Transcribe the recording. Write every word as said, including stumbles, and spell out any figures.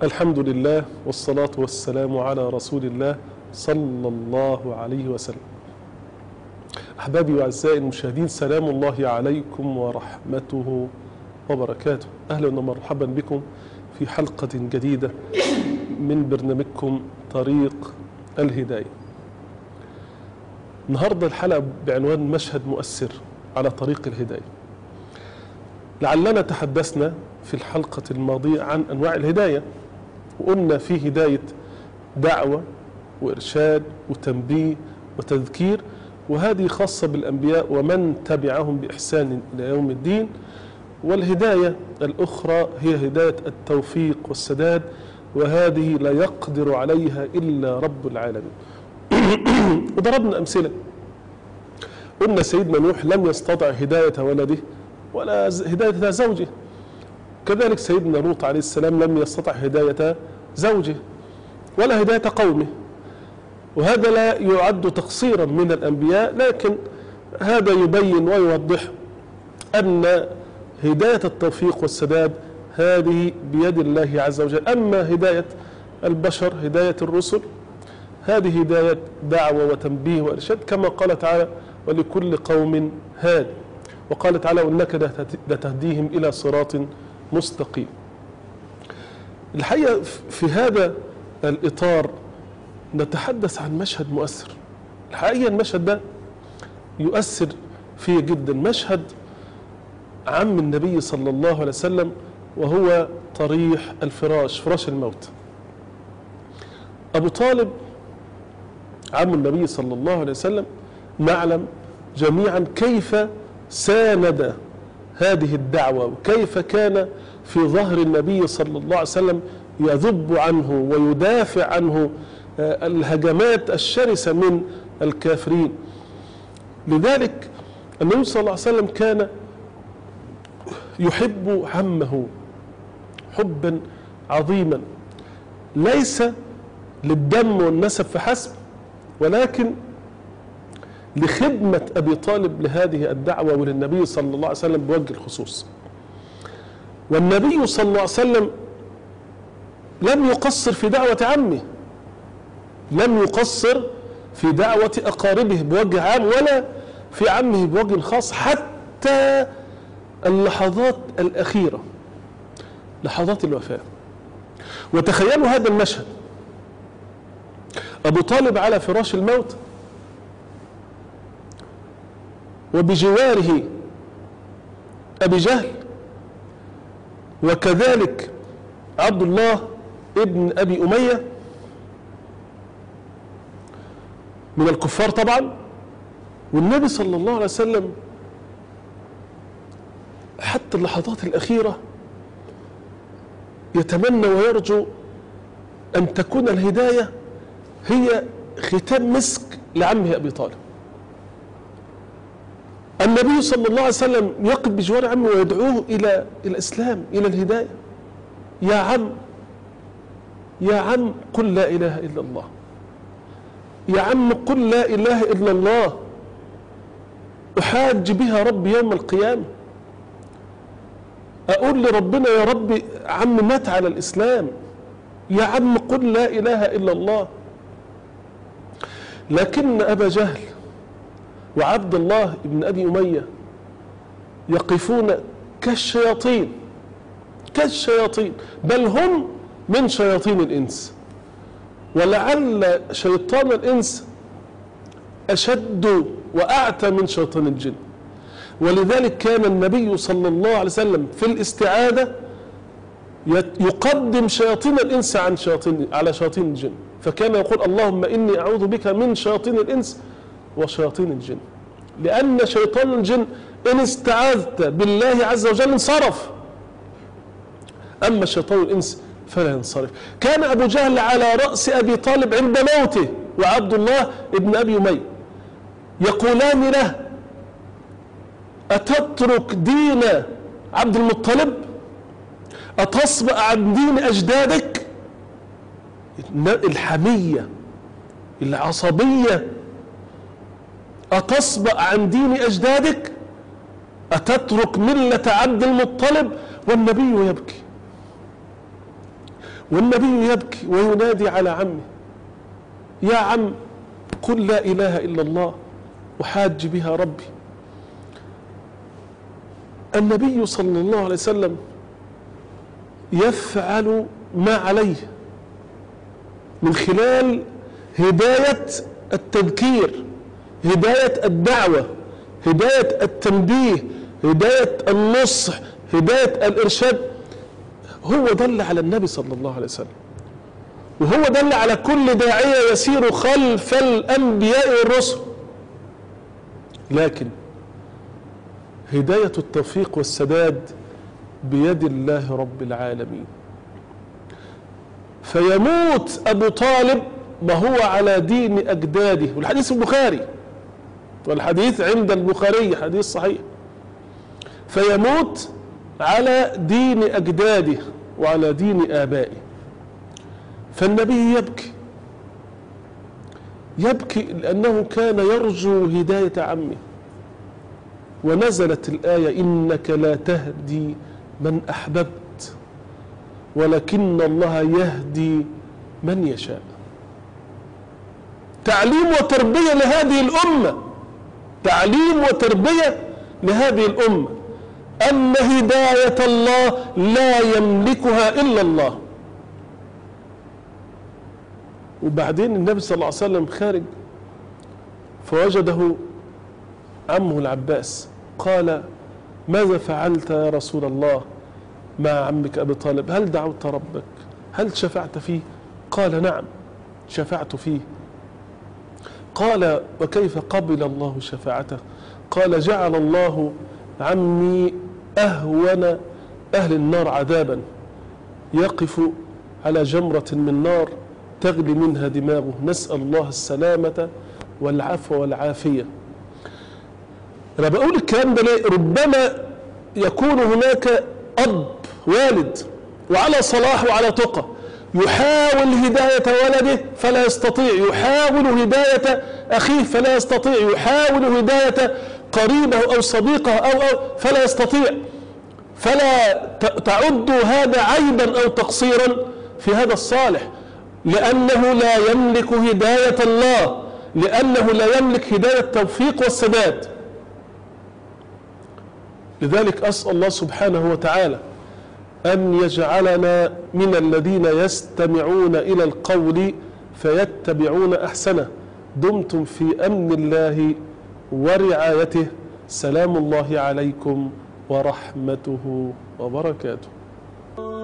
الحمد لله والصلاة والسلام على رسول الله صلى الله عليه وسلم. أحبابي وأعزائي المشاهدين، سلام الله عليكم ورحمته وبركاته. أهلا ومرحبا بكم في حلقة جديدة من برنامجكم طريق الهداية. النهاردة الحلقة بعنوان مشهد مؤثر على طريق الهداية. لعلنا تحدثنا في الحلقة الماضية عن أنواع الهداية، وقلنا في هداية دعوة وإرشاد وتنبيه وتذكير، وهذه خاصة بالأنبياء ومن تبعهم بإحسان إلى يوم الدين. والهداية الأخرى هي هداية التوفيق والسداد، وهذه لا يقدر عليها إلا رب العالمين. وضربنا أمثلة، قلنا سيدنا نوح لم يستطع هداية ولده ولا هداية زوجه، كذلك سيدنا لوط عليه السلام لم يستطع هداية زوجه ولا هداية قومه، وهذا لا يعد تقصيرا من الأنبياء، لكن هذا يبين ويوضح أن هداية التوفيق والسداد هذه بيد الله عز وجل. أما هداية البشر، هداية الرسل، هذه هداية دعوة وتنبيه وإرشاد، كما قال تعالى: ولكل قوم هاد. وقال تعالى: وإنك لتهديهم إلى صراط مستقيم. الحقيقة في هذا الإطار نتحدث عن مشهد مؤثر. الحقيقة المشهد ده يؤثر فيه جدا، مشهد عم النبي صلى الله عليه وسلم، وهو طريح الفراش، فراش الموت. أبو طالب عم النبي صلى الله عليه وسلم، نعلم جميعا كيف ساند هذه الدعوة، وكيف كان في ظهر النبي صلى الله عليه وسلم يذب عنه ويدافع عنه الهجمات الشرسة من الكافرين. لذلك النبي صلى الله عليه وسلم كان يحب عمه حبا عظيما، ليس للدم والنسب فحسب، ولكن لخدمة أبي طالب لهذه الدعوة وللنبي صلى الله عليه وسلم بوجه الخصوص. والنبي صلى الله عليه وسلم لم يقصر في دعوة عمه، لم يقصر في دعوة أقاربه بوجه عام ولا في عمه بوجه خاص، حتى اللحظات الأخيرة، لحظات الوفاة. وتخيلوا هذا المشهد، أبو طالب على فراش الموت، وبجواره أبي جهل، وكذلك عبد الله ابن أبي أمية من الكفار طبعا، والنبي صلى الله عليه وسلم حتى اللحظات الأخيرة يتمنى ويرجو أن تكون الهداية هي ختام مسك لعمه أبي طالب. النبي صلى الله عليه وسلم يقف بجوار عمه ويدعوه إلى الإسلام، إلى الهداية. يا عم، يا عم قل لا إله إلا الله، يا عم قل لا إله إلا الله أحاج بها ربي يوم القيامة. أقول لربنا: يا ربي عم مات على الإسلام، يا عم قل لا إله إلا الله. لكن أبا جهل وعبد الله ابن أبي أمية يقفون كالشياطين، كالشياطين، بل هم من شياطين الإنس، ولعل شيطان الإنس أشد وأعتى من شيطان الجن. ولذلك كان النبي صلى الله عليه وسلم في الاستعاذة يقدم شياطين الإنس عن شياطين على شياطين الجن، فكان يقول: اللهم إني أعوذ بك من شياطين الإنس وشياطين الجن، لأن شيطان الجن إن استعاذت بالله عز وجل انصرف، أما شيطان الإنس فلا ينصرف. كان أبو جهل على رأس أبي طالب عند موته، وعبد الله ابن أبي أمية يقولان له: أتترك دين عبد المطلب؟ أتصبأ عن دين أجدادك؟ الحمية، العصبية، أتصبأ عن دين أجدادك؟ أتترك ملة عبد المطلب؟ والنبي يبكي. والنبي يبكي وينادي على عمه: يا عم قل لا إله إلا الله أحاج بها ربي. النبي صلى الله عليه وسلم يفعل ما عليه من خلال هداية التذكير، هداية الدعوة، هداية التنبيه، هداية النصح، هداية الإرشاد. هو دل على النبي صلى الله عليه وسلم، وهو دل على كل داعية يسير خلف الأنبياء والرسل. لكن هداية التوفيق والسداد بيد الله رب العالمين. فيموت أبو طالب وهو على دين أجداده، والحديث البخاري، والحديث عند البخاري حديث صحيح. فيموت على دين أجداده وعلى دين آبائه. فالنبي يبكي يبكي لأنه كان يرجو هداية عمه، ونزلت الآية: إنك لا تهدي من أحببت ولكن الله يهدي من يشاء. تعليم وتربية لهذه الأمة، تعليم وتربية لهذه الأمة، أن هداية الله لا يملكها إلا الله. وبعدين النبي صلى الله عليه وسلم خارج فوجده عمه العباس، قال: ماذا فعلت يا رسول الله مع عمك أبي طالب؟ هل دعوت ربك؟ هل شفعت فيه؟ قال: نعم شفعت فيه. قال: وكيف قبل الله شفاعته؟ قال: جعل الله عمي أهون أهل النار عذابا، يقف على جمرة من نار تغلي منها دماغه، نسأل الله السلامة والعفو والعافية. أنا بقول الكلام ده ليه؟ ربما يكون هناك أب والد وعلى صلاح وعلى تقى يحاول هداية ولده فلا يستطيع، يحاول هداية أخيه فلا يستطيع، يحاول هداية قريبه أو صديقه أو, أو فلا يستطيع. فلا تعد هذا عيبا أو تقصيرا في هذا الصالح، لأنه لا يملك هداية الله، لأنه لا يملك هداية التوفيق والسداد. لذلك أسأل الله سبحانه وتعالى أن يجعلنا من الذين يستمعون إلى القول فيتبعون أحسنه. دمتم في أمن الله ورعايته. سلام الله عليكم ورحمته وبركاته.